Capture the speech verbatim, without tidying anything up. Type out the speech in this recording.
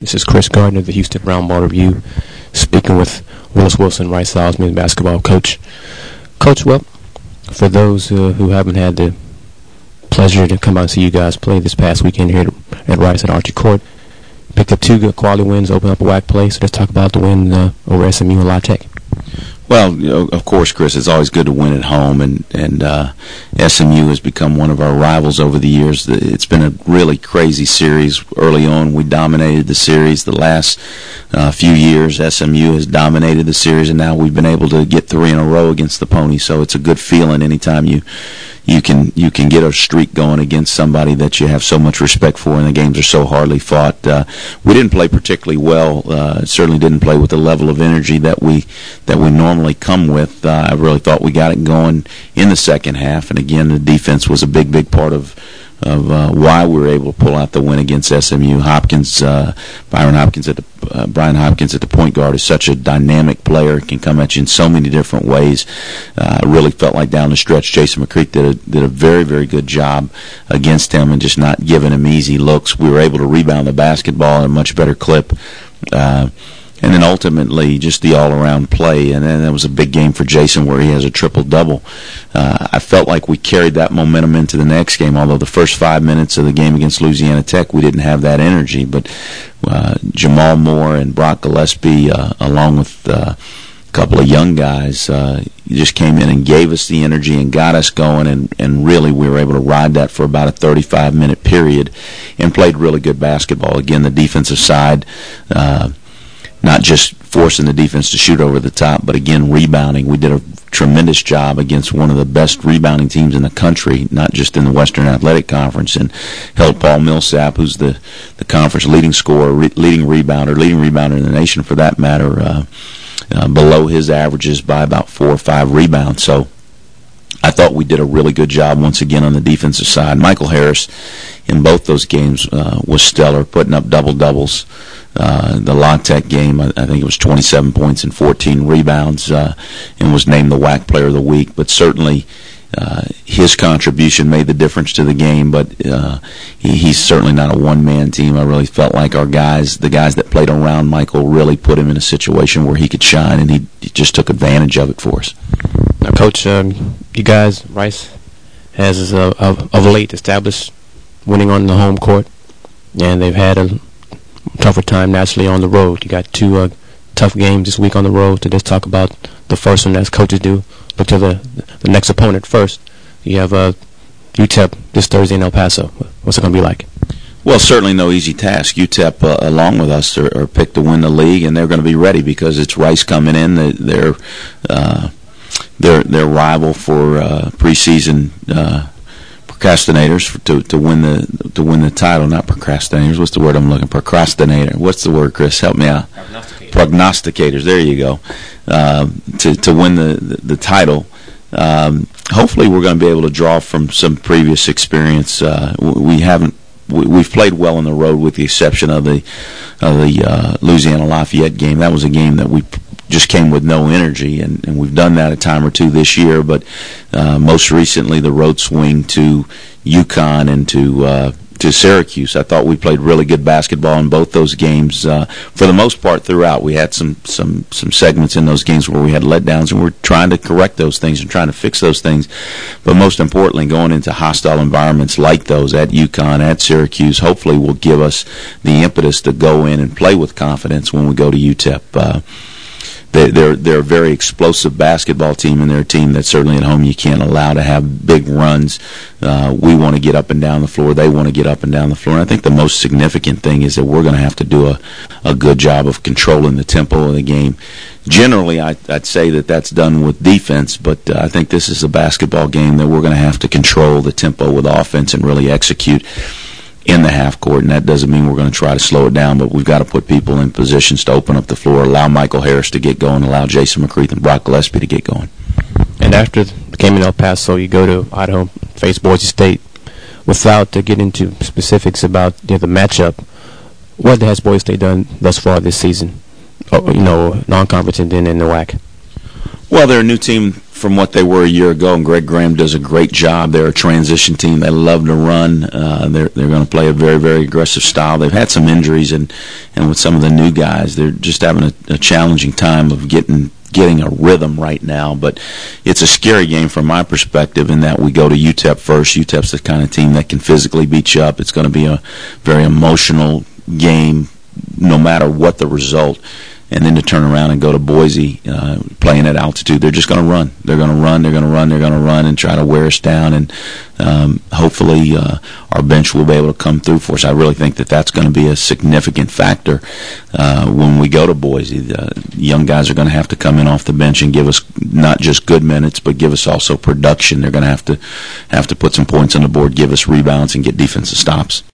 This is Chris Gardner of the Houston Brown Ball Review, speaking with Willis Wilson, Rice Owls men's basketball coach. Coach, well, for those uh, who haven't had the pleasure to come out and see you guys play this past weekend here at, at Rice at Archie Court, picked up two good quality wins, opened up a W A C play. So let's talk about the win uh, over S M U and La Tech. Well, you know, of course, Chris, it's always good to win at home, and and uh, S M U has become one of our rivals over the years. It's been a really crazy series. Early on, we dominated the series. The last uh, few years, S M U has dominated the series, and now we've been able to get three in a row against the Pony. So it's a good feeling anytime you you can you can get a streak going against somebody that you have so much respect for, and the games are so hardly fought. Uh, we didn't play particularly well. Uh, certainly didn't play with the level of energy that we that we normally come with. Uh, I really thought we got it going in the second half, and again, the defense was a big, big part of of uh, why we were able to pull out the win against S M U. Hopkins, uh, Byron Hopkins at the uh, Brian Hopkins at the point guard is such a dynamic player. Can come at you in so many different ways. Uh, I really felt like down the stretch, Jason McCreek did a, did a very, very good job against him and just not giving him easy looks. We were able to rebound the basketball at a much better clip. Uh, And then ultimately, just the all-around play. And then that was a big game for Jason where he has a triple-double. Uh, I felt like we carried that momentum into the next game, although the first five minutes of the game against Louisiana Tech, we didn't have that energy. But uh, Jamal Moore and Brock Gillespie, uh, along with uh, a couple of young guys, uh, just came in and gave us the energy and got us going. And, and really, we were able to ride that for about a thirty-five minute period and played really good basketball. Again, the defensive side, uh, not just forcing the defense to shoot over the top, but again, rebounding. We did a tremendous job against one of the best rebounding teams in the country, not just in the Western Athletic Conference, and held Paul Millsap, who's the, the conference leading scorer, re, leading rebounder, leading rebounder in the nation for that matter, uh, uh, below his averages by about four or five rebounds. So I thought we did a really good job once again on the defensive side. Michael Harris in both those games uh, was stellar, putting up double-doubles. Uh, the La Tech game, I, I think it was twenty-seven points and fourteen rebounds, uh, and was named the W A C Player of the Week. But certainly uh, his contribution made the difference to the game, but uh, he, he's certainly not a one-man team. I really felt like our guys, the guys that played around Michael, really put him in a situation where he could shine, and he, he just took advantage of it for us. Now, Coach, um, you guys, Rice has uh, of, of late established winning on the home court, and they've had a tougher time naturally on the road. You got two uh, tough games this week on the road. To just talk about the first one, as coaches do, look to the the next opponent first. You have uh, U T E P this Thursday in El Paso. What's it going to be like? Well, certainly no easy task. U T E P, uh, along with us, are, are picked to win the league, and they're going to be ready because it's Rice coming in. They're uh, they're they're rival for uh, preseason Uh, procrastinators for, to to win the to win the title. Not procrastinators. What's the word I'm looking for? Procrastinator. What's the word, Chris? Help me out. Prognosticators. Prognosticators. There you go. Um, to to win the the, the title. Um, hopefully, we're going to be able to draw from some previous experience. Uh, we haven't. We, we've played well on the road, with the exception of the of the uh, Louisiana Lafayette game. That was a game that we just came with no energy, and, and we've done that a time or two this year, but uh, most recently the road swing to UConn and to uh, to Syracuse. I thought we played really good basketball in both those games. Uh, for the most part throughout, we had some, some, some segments in those games where we had letdowns, and we're trying to correct those things and trying to fix those things. But most importantly, going into hostile environments like those at UConn, at Syracuse, hopefully will give us the impetus to go in and play with confidence when we go to U T E P. Uh, They, they're they're a very explosive basketball team, and they're a team that certainly at home you can't allow to have big runs. Uh, we want to get up and down the floor. They want to get up and down the floor. And I think the most significant thing is that we're going to have to do a, a good job of controlling the tempo of the game. Generally, I, I'd say that that's done with defense, but uh, I think this is a basketball game that we're going to have to control the tempo with offense and really execute in the half court, and that doesn't mean we're going to try to slow it down, but we've got to put people in positions to open up the floor, allow Michael Harris to get going, allow Jason McCreek and Brock Gillespie to get going. And after the game in El Paso, you go to Idaho, face Boise State. Without uh, getting into specifics about you know, the matchup, what has Boise State done thus far this season? Oh, you know, non-conference and then in the W A C. Well, they're a new team from what they were a year ago, and Greg Graham does a great job. They're a transition team. They love to run. Uh, they're they're going to play a very, very aggressive style. They've had some injuries, and, and with some of the new guys, they're just having a, a challenging time of getting getting a rhythm right now. But it's a scary game from my perspective in that we go to U T E P first. U T E P's the kind of team that can physically beat you up. It's going to be a very emotional game no matter what the result. And then to turn around and go to Boise, uh, playing at altitude, they're just going to run. They're going to run. They're going to run. They're going to run and try to wear us down. And um, hopefully, uh, our bench will be able to come through for us. I really think that that's going to be a significant factor uh, when we go to Boise. The young guys are going to have to come in off the bench and give us not just good minutes, but give us also production. They're going to have to have to put some points on the board, give us rebounds, and get defensive stops.